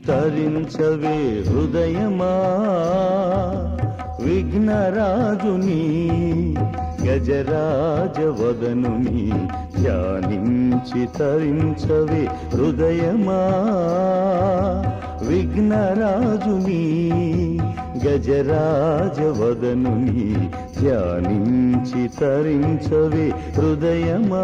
తరించవే హృదయమా విఘ్నరాజుని గజరాజవదనుని ధ్యానించి తరించవే హృదయమా విఘ్నరాజుని గజరాజవదనుని ధ్యానించి తరించవే హృదయమా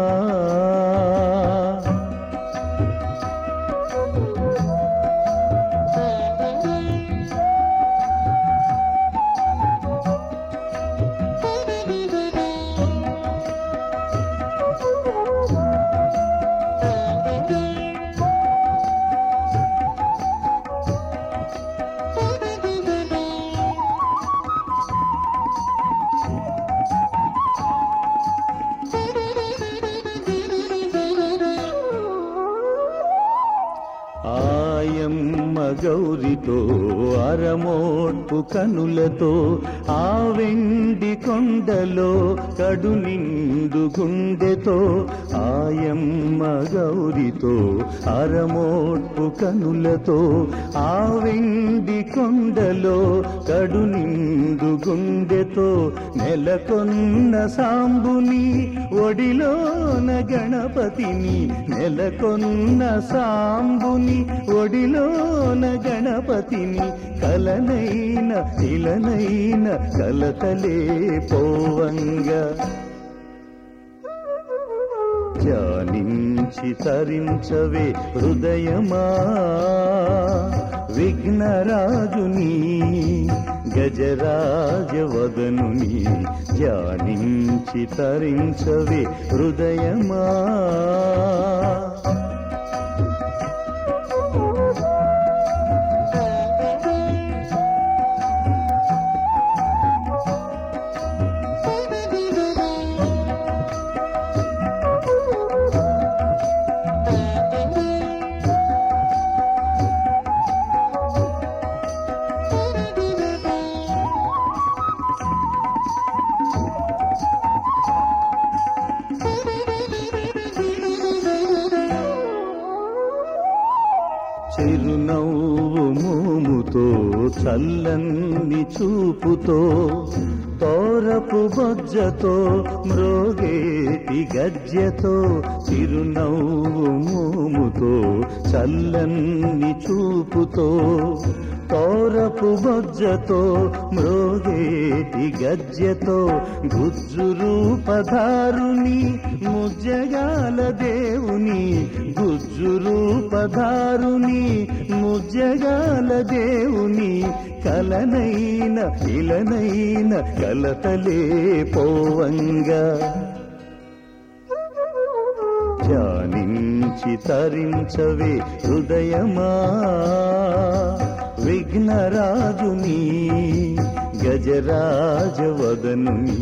ఆయమ్మ గౌరితో అరమోట్పు కనులతో ఆ వెండి కొండలో కడు నిండు గుండెతో ఆయమ్మ గౌరితో అరమోట్పు కనులతో ఆ వెండి కొండలో కడు నిండు గుండెతో నెలకొన్న సాంబుని ఒడిలోన గణపతిని నెలకొన్న సాంబుని ఒడిలోన గణపతిని కలనైన ఇలనైన కలతలే పోవంగా ధ్యానించి తరించవే హృదయమా విఘ్నరాజుని గజరాజవదనుని ధ్యానించి తరించవే హృదయమా చిరునవ్వు మోముతో చల్లని చూపుతో తోరపు బొజ్జతో మ్రోగేటి గజ్జెతో చిరునవ్వు మోముతో చల్లని చూపుతో తోరపు బొజ్జతో మ్రోగేటి గజ్జెతో గుజ్జు రూపధారుని ముజ్జగాల దేవుని గుజ్జు రూపధారుని ముజ్జగాల దేవుని కలనైన ఇలనైన కలతలే పోవంగా ధ్యానించి తరించవే హృదయమా విఘ్నరాజుని గజరాజవదనుని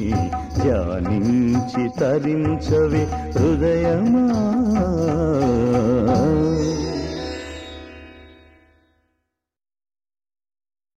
ధ్యానించి తరించవే హృదయమా